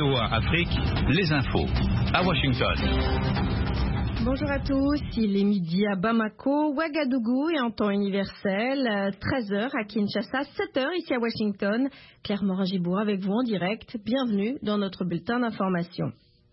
VOA Afrique, les infos, à Washington. Bonjour à tous, il est midi à Bamako, Ouagadougou et en temps universel, 13h à Kinshasa, 7h ici à Washington. Claire Morin-Gibourg avec vous en direct, bienvenue dans notre bulletin d'information.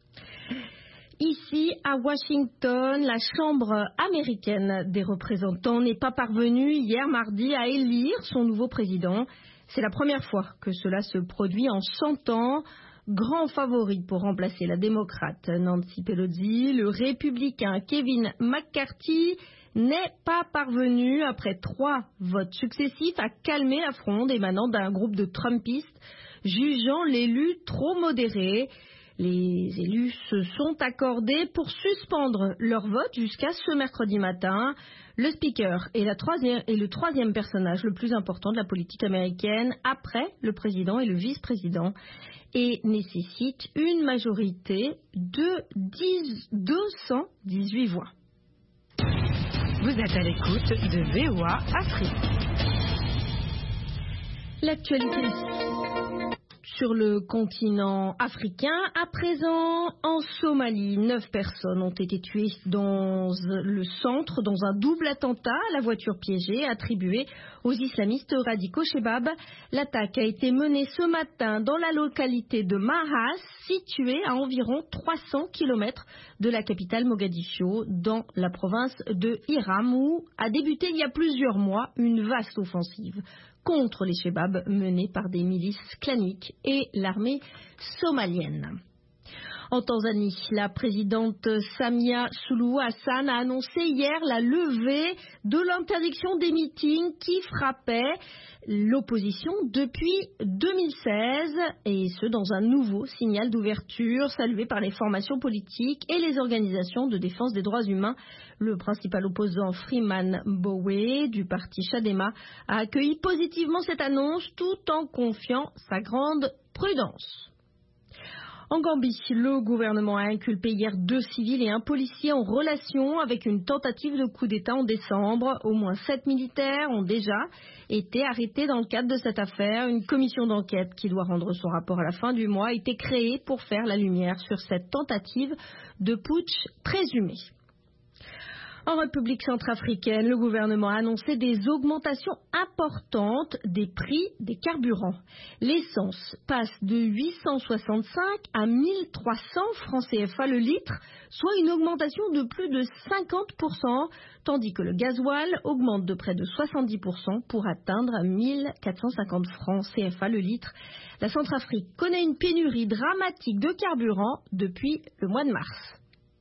Ici, à Washington, la Chambre américaine des représentants n'est pas parvenue hier mardi à élire son nouveau président. C'est la première fois que cela se produit en 100 ans. Grand favori pour remplacer la démocrate Nancy Pelosi, le républicain Kevin McCarthy n'est pas parvenu, après 3 votes successifs, à calmer la fronde émanant d'un groupe de Trumpistes jugeant l'élu trop modéré. Les élus se sont accordés pour suspendre leur vote jusqu'à ce mercredi matin. Le speaker est le troisième personnage le plus important de la politique américaine après le président et le vice-président et nécessite une majorité de 218 voix. Vous êtes à l'écoute de VOA Afrique. L'actualité sur le continent africain. À présent, en Somalie, 9 personnes ont été tuées dans le centre, dans un double attentat à la voiture piégée attribué aux islamistes radicaux Shebab. L'attaque a été menée ce matin dans la localité de Mahas, située à environ 300 km de la capitale Mogadiscio, dans la province de Hiram, où a débuté il y a plusieurs mois une vaste offensive contre les Shebab menée par des milices claniques et l'armée somalienne. En Tanzanie, la présidente Samia Suluhu Hassan a annoncé hier la levée de l'interdiction des meetings qui frappaient l'opposition depuis 2016, et ce dans un nouveau signal d'ouverture salué par les formations politiques et les organisations de défense des droits humains. Le principal opposant Freeman Mbowe du parti Chadema a accueilli positivement cette annonce tout en confiant sa grande prudence. En Gambie, le gouvernement a inculpé hier 2 civils et un policier en relation avec une tentative de coup d'État en décembre. Au moins 7 militaires ont déjà été arrêtés dans le cadre de cette affaire. Une commission d'enquête qui doit rendre son rapport à la fin du mois a été créée pour faire la lumière sur cette tentative de putsch présumée. En République centrafricaine, le gouvernement a annoncé des augmentations importantes des prix des carburants. L'essence passe de 865 à 1300 francs CFA le litre, soit une augmentation de plus de 50%, tandis que le gasoil augmente de près de 70% pour atteindre 1450 francs CFA le litre. La Centrafrique connaît une pénurie dramatique de carburant depuis le mois de mars.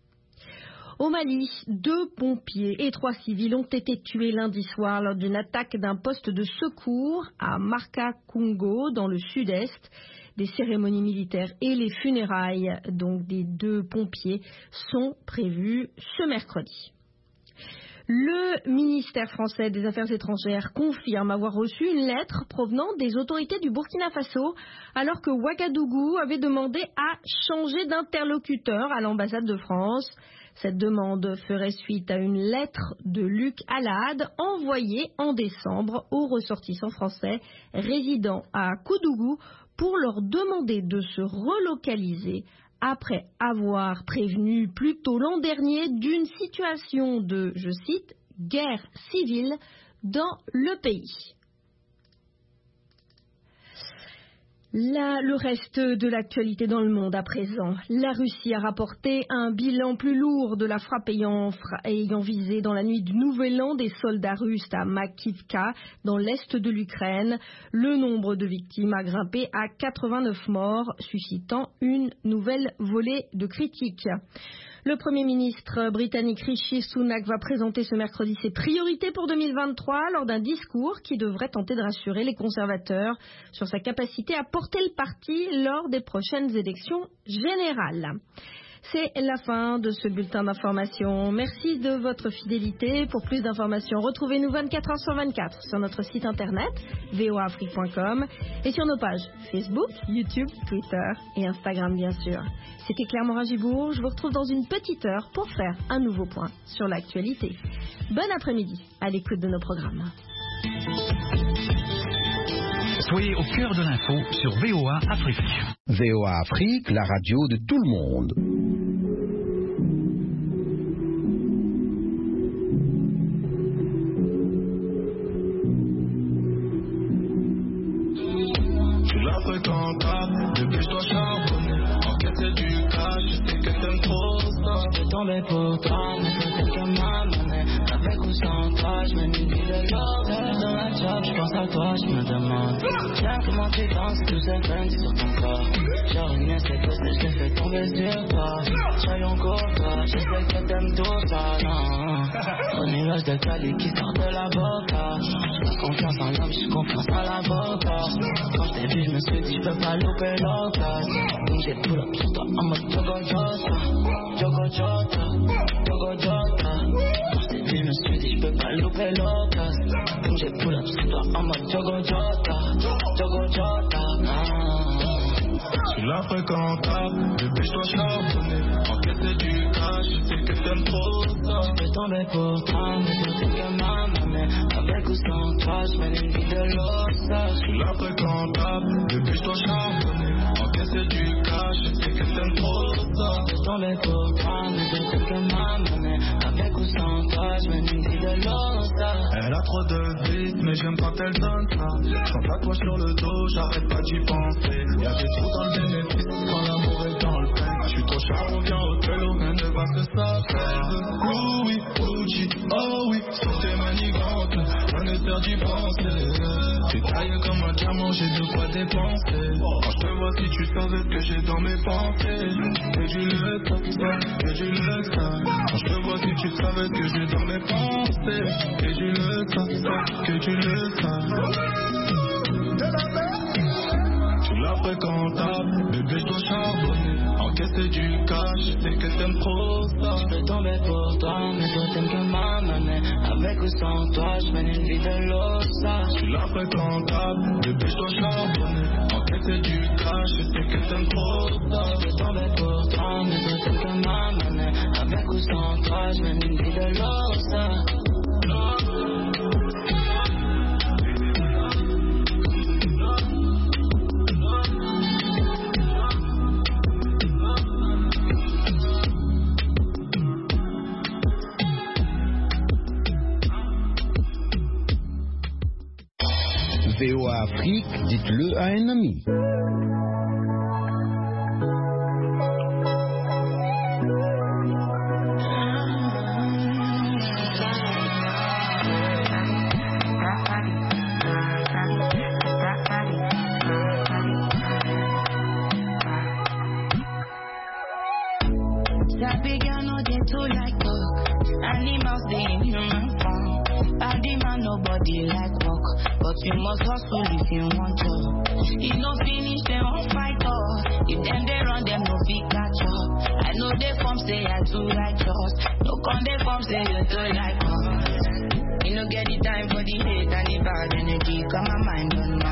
Au Mali, 2 pompiers et 3 civils ont été tués lundi soir lors d'une attaque d'un poste de secours à Marka-Kungo dans le sud-est. Des cérémonies militaires et les funérailles donc des 2 pompiers sont prévues ce mercredi. Le ministère français des Affaires étrangères confirme avoir reçu une lettre provenant des autorités du Burkina Faso alors que Ouagadougou avait demandé à changer d'interlocuteur à l'ambassade de France. Cette demande ferait suite à une lettre de Luc Alade envoyée en décembre aux ressortissants français résidant à Koudougou pour leur demander de se relocaliser après avoir prévenu plus tôt l'an dernier d'une situation de, je cite, guerre civile dans le pays. Le reste de l'actualité dans le monde à présent. La Russie a rapporté un bilan plus lourd de la frappe ayant visé dans la nuit du Nouvel An des soldats russes à Makivka, dans l'est de l'Ukraine. Le nombre de victimes a grimpé à 89 morts, suscitant une nouvelle volée de critiques. Le Premier ministre britannique Rishi Sunak va présenter ce mercredi ses priorités pour 2023 lors d'un discours qui devrait tenter de rassurer les conservateurs sur sa capacité à porter le parti lors des prochaines élections générales. C'est la fin de ce bulletin d'information. Merci de votre fidélité. Pour plus d'informations, retrouvez-nous 24 heures sur 24 sur notre site internet voaafrique.com et sur nos pages Facebook, YouTube, Twitter et Instagram bien sûr. C'était Claire Morin-Gibourg. Je vous retrouve dans une petite heure pour faire un nouveau point sur l'actualité. Bon après-midi à l'écoute de nos programmes. Soyez au cœur de l'info sur VOA Afrique. VOA Afrique, la radio de tout le monde. Tu la fréquentes, depuis je dois charbonner. Encaisser du cash, je sais que t'aimes trop ça. Je vais tomber pour toi, mais que quelqu'un m'a mené. Avec ou sans toi, je mène une vie de l'ordre. Dans la job, je pense à toi, je me demande. Tiens, comment tu danses, tous ces friends sur ton corps. Genre une c'est que je l'ai fait tomber sur toi. Soyons courtois, je sais que t'aimes tout ça, non. Au nuage de Cali qui sort de la boca. J'ai confiance en l'homme, j'ai confiance à l'avocat. Quand je t'ai vu, je me suis dit, je peux pas louper l'occasion. Donc j'ai pull up sur toi en mode Jogo Jota. Jogo Jota, Jogo Jota. Quand je t'ai vu, je me suis dit, je peux pas louper l'occasion. Donc j'ai pull up sur toi en mode Jogo Jota. Jogo Jota. Tu la fréquentes, depuis je dois charbonner. Encaisser du cash, je sais que t'aimes trop ça. Je peux tomber pour toi, mais toi t'es que ma maman. Avec ou sans toi, je mène une vie de l'ossa. Tu la fréquentes, depuis je dois charbonner. Encaisser du cash, je sais que t'aimes trop ça. Je peux tomber pour toi, mais toi t'es que ma maman. Avec ou sans toi, je mène une vie de l'ossa. Elle a trop de vices, mais j'aime quand elle donne ça. J'en tatouage sur le dos, j'arrête pas d'y penser. Y'a des trous dans le bénéfice, quand l'amour est dans le pain. J'suis trop charbon, viens au tel, rien ne va se faire. Louis, Gucci, oh oui, sur tes manigantes, on est peur d'y penser. T'es taillé comme un diamant, j'ai de quoi dépenser. Quand je te vois, si tu savais ce que j'ai dans mes pensées. Et du le ça, et du le ça. Quand je te vois, si tu savais ce que j'ai dans mes pensées. Et du le ça, que tu le sais. Tu la fréquentes, bébé je dois charbonner. Encaisser du cash, je sais que t'aimes trop ça. Je peux tomber pour toi, mais toi t'aimes que ma maman. Avec ou sans toi, je mène une vie de l'ossa. Tu la fréquentes, bébé je dois charbonner. Encaisser du cash, je sais que t'aimes trop ça. Je peux tomber pour toi, mais toi t'aimes que ma maman. Avec ou sans toi, je mène une vie de l'ossa. VOA Afrique, dites-le à un ami. Sabi girl no dey too like talk. Animals dey in human form. Body man nobody like work, but you must hustle if you want to. If no finish they won't fight up. If them they run them no fit catch up. I know they form say I too righteous. No con they form say you too like us. You no get the time for the hate and the bad energy. Got my mind on